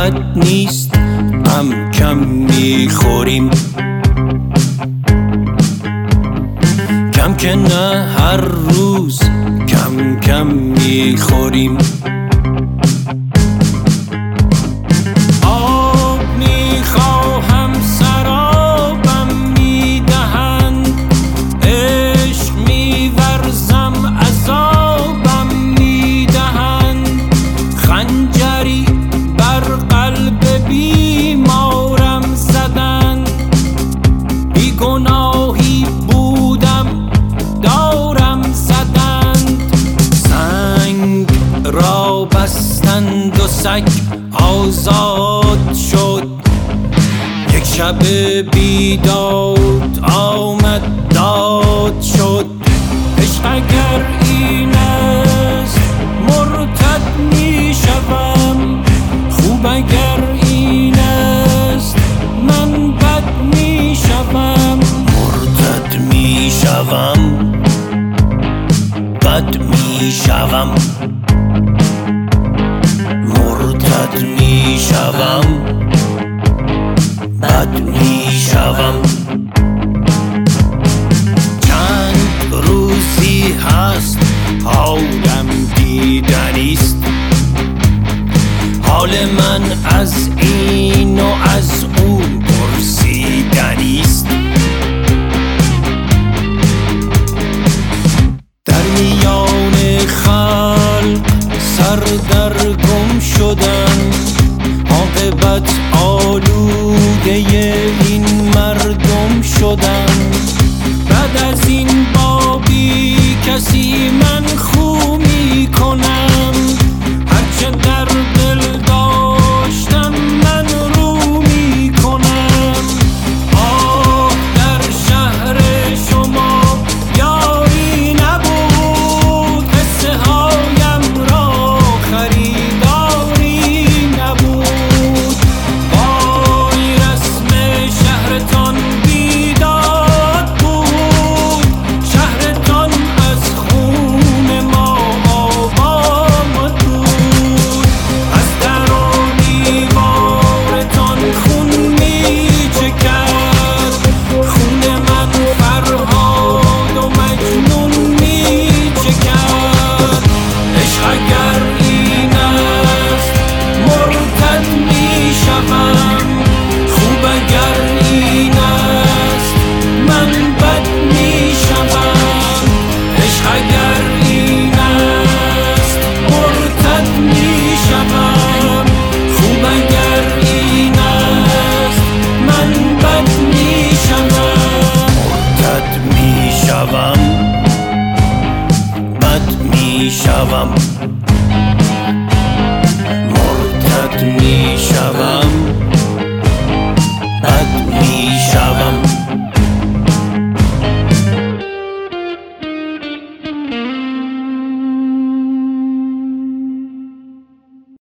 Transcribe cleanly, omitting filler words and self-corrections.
بد نیست، هم کم میخوریم. کم که نه، هر روز کم کم میخوریم. آب میخواهم سرابم میدهند، عشق میورزم عذابم میدهند. خنجری بر قلب بیمارم زدند، بیگناهی بودم دارم زدند. سنگ را بستند و سگ آزاد شد. یک شب بیداد آمد داد شد. عشق اگر این است مرتد می شوم، خوب اگر این است من بد می شوم. مرتد می شوم، بد می شوم. مرتد می شوم، بد می شوم. چند روزی هست حالم دیدنیست، حال من از این و از اون پرسیدنیست. در میان خلق سر در گم شدن، عاقبت آلوده این مردم شدن. بعد از این بابی کسی من خو می کنم، هرچه در دل داشتم من رو می کنم. آه در شهر شما یاری نبود، قصه هایم را خریداری نبود. وای رسم شهرتان بیداد بود، شهرتان از خون ما آباد بود. از در و دیوارتان خون می چکد، خون من فرهاد و مجنون می چکد. عشق اگر این است مرتد می شوم، خوب اگر این است من بد می شوم. عشق اگر این است مرتد می شوم، خوب اگر این است من بد می شوم. مرتد می شوم، بد می شوم.